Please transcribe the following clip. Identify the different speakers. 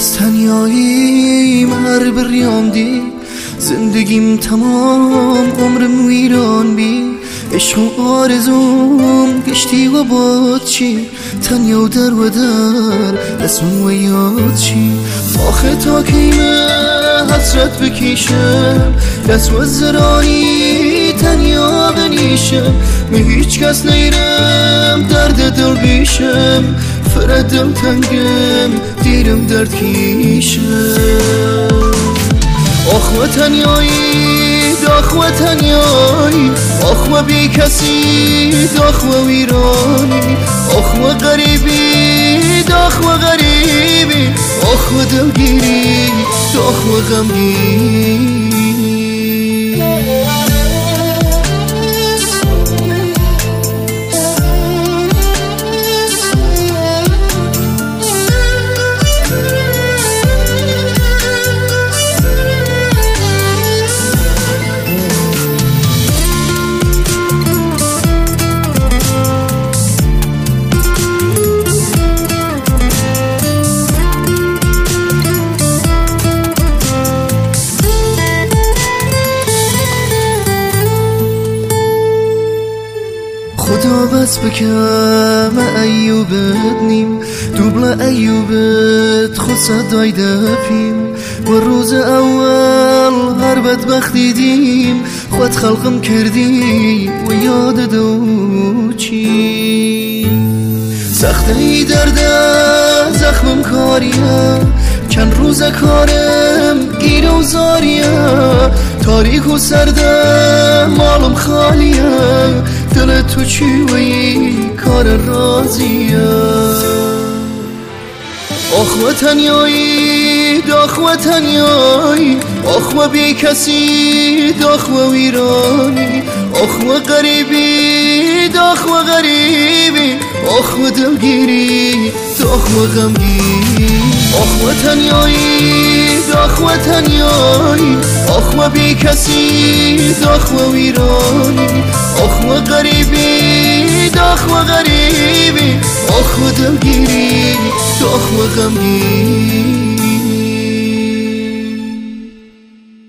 Speaker 1: از تنیاییم هر بریام دی، زندگیم تمام عمرم ویران بی. عشق و آرزوم گشتی و باد چی، تنیا و در اسم و یاد چی. آخه تا کیمه حسرت بکیشم، دست و زرانی تنیا بنیشم. به هیچ کس نیرم درد دل بیشم، فرد دل تنگم دیرم درد کیشم. آخ و تنیایی داخ و تنیایی، آخ و بی کسی داخ و ویرانی. آخ و غریبی داخ و غریبی، آخ و دلگیری داخ و غمگی. خدا بس بکم ایوبت نیم، دوبل ایوبت خود صدای دپیم. و روز اول هر بدبختی دیم، خود خلقم کردی و یاد دو چی. سخته ای درده زخمم کاریه، چند روز کارم گیره و زاریه. تاریک و سرده مالم خالیه، دل تو چی و این کار رازیه. آخ و تنیایی داخ و تنیایی، آخ و بی کسی داخ و ویرانی. آخ و غریبی داخ و غریبی، آخ و دلگیری داخ و غمگی. آخ و تنیایی داخ و تنیایی، آخ و بی کسی داخ و ویرانی. آخ و غریبی داخ و غریبی، آخ و دلگیری داخ و غمگی.